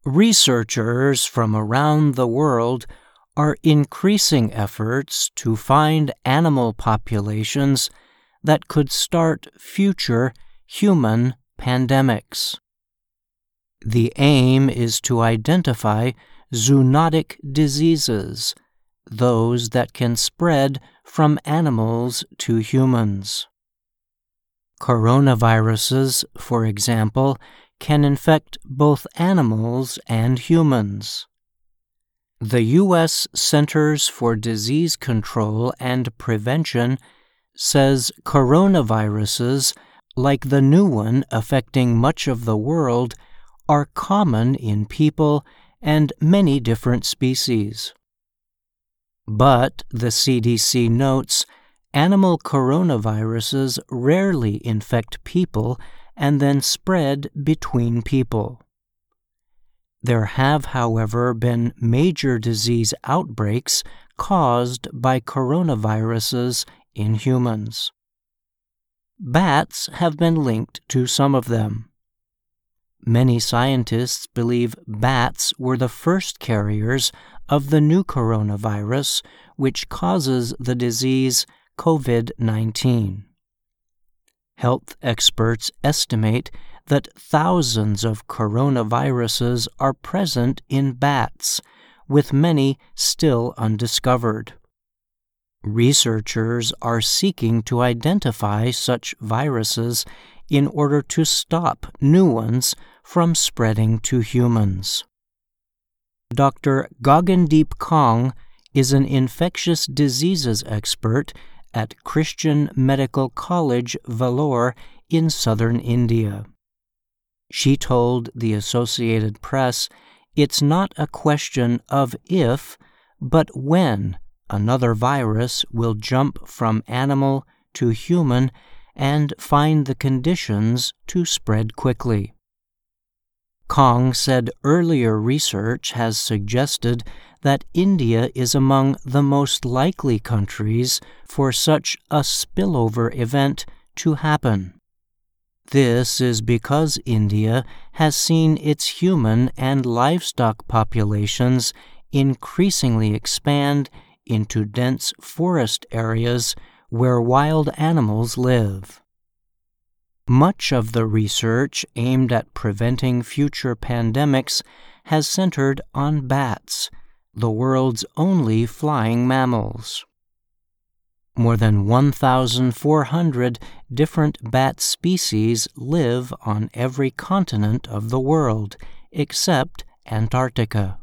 Researchers from around the world are increasing efforts to find animal populations that could start future human pandemics. The aim is to identify zoonotic diseases, those that can spread from animals to humans. Coronaviruses, for example, can infect both animals and humans. The U.S. Centers for Disease Control and Prevention says coronaviruses, like the new one affecting much of the world, are common in people and many different species. But, the CDC notes, animal coronaviruses rarely infect people and then spread between people. There have, however, been major disease outbreaks caused by coronaviruses in humans. Bats have been linked to some of them. Many scientists believe bats were the first carriers of the new coronavirus, which causes the disease COVID-19. Health experts estimate that thousands of coronaviruses are present in bats, with many still undiscovered. Researchers are seeking to identify such viruses in order to stop new ones from spreading to humans. Dr. Gagandeep Kong is an infectious diseases expert at Christian Medical College, Vellore, in southern India. She told the Associated Press, "It's not a question of if, but when another virus will jump from animal to human and find the conditions to spread quickly." Kong said earlier research has suggested that India is among the most likely countries for such a spillover event to happen. This is because India has seen its human and livestock populations increasingly expand into dense forest areas where wild animals live. Much of the research aimed at preventing future pandemics has centered on bats, the world's only flying mammals. More than 1,400 different bat species live on every continent of the world, except Antarctica.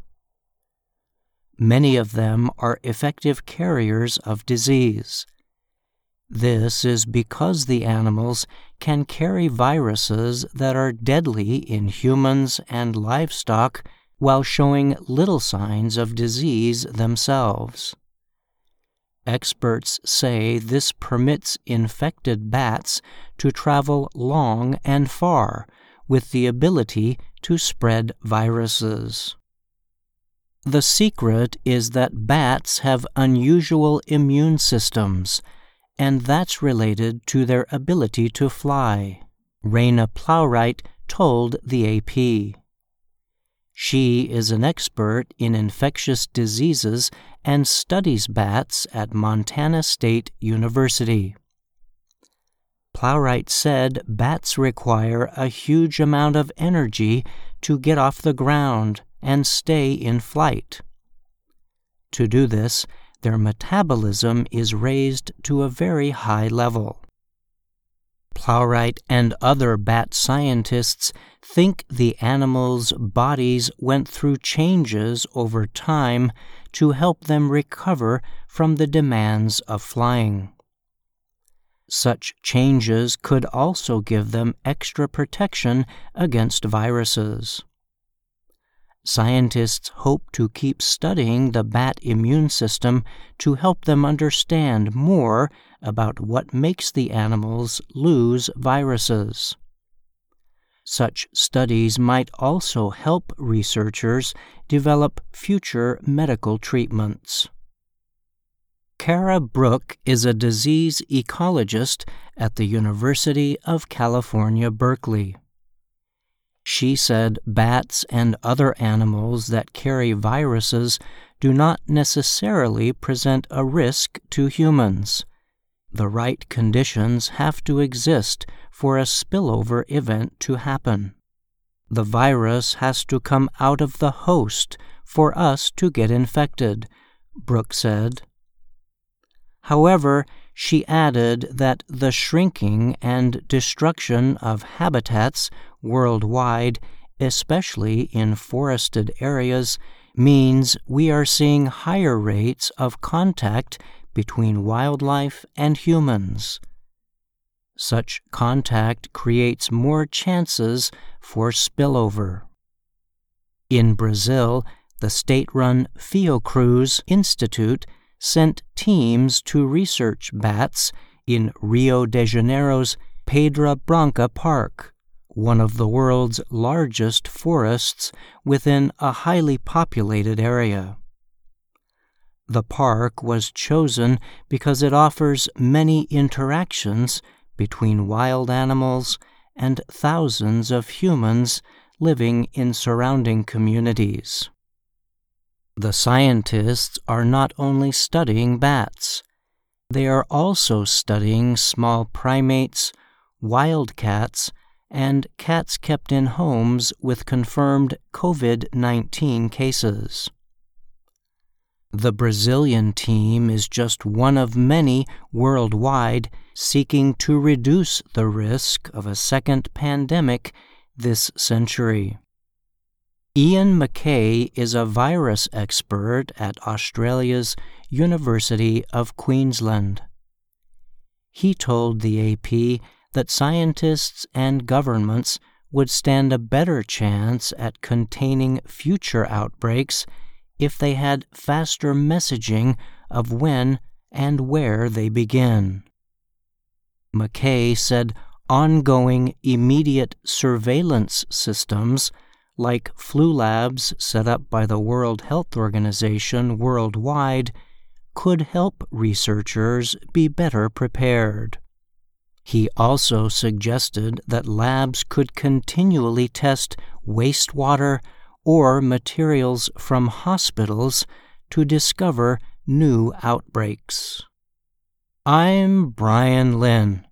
Many of them are effective carriers of disease. This is because the animals can carry viruses that are deadly in humans and livestock while showing little signs of disease themselves. Experts say this permits infected bats to travel long and far with the ability to spread viruses. The secret is that bats have unusual immune systems, and that's related to their ability to fly, Raina Plowright told the AP. She is an expert in infectious diseases and studies bats at Montana State University. Plowright said bats require a huge amount of energy to get off the ground and stay in flight. To do this, their metabolism is raised to a very high level. Plowright and other bat scientists think the animals' bodies went through changes over time to help them recover from the demands of flying. Such changes could also give them extra protection against viruses. Scientists hope to keep studying the bat immune system to help them understand more about what makes the animals lose viruses. Such studies might also help researchers develop future medical treatments. Kara Brook is a disease ecologist at the University of California, Berkeley. She said bats and other animals that carry viruses do not necessarily present a risk to humans. The right conditions have to exist for a spillover event to happen. The virus has to come out of the host for us to get infected, Brooke said. However, she added that the shrinking and destruction of habitats worldwide, especially in forested areas, means we are seeing higher rates of contact between wildlife and humans. Such contact creates more chances for spillover. In Brazil, the state-run Fiocruz Institute sent teams to research bats in Rio de Janeiro's Pedra Branca Park, one of the world's largest forests within a highly populated area. The park was chosen because it offers many interactions between wild animals and thousands of humans living in surrounding communities. The scientists are not only studying bats, they are also studying small primates, wild cats, and cats kept in homes with confirmed COVID-19 cases. The Brazilian team is just one of many worldwide seeking to reduce the risk of a second pandemic this century. Ian McKay is a virus expert at Australia's University of Queensland. He told the AP that scientists and governments would stand a better chance at containing future outbreaks if they had faster messaging of when and where they begin. McKay said ongoing immediate surveillance systems like flu labs set up by the World Health Organization worldwide could help researchers be better prepared. He also suggested that labs could continually test wastewater or materials from hospitals to discover new outbreaks. I'm Brian Lynn.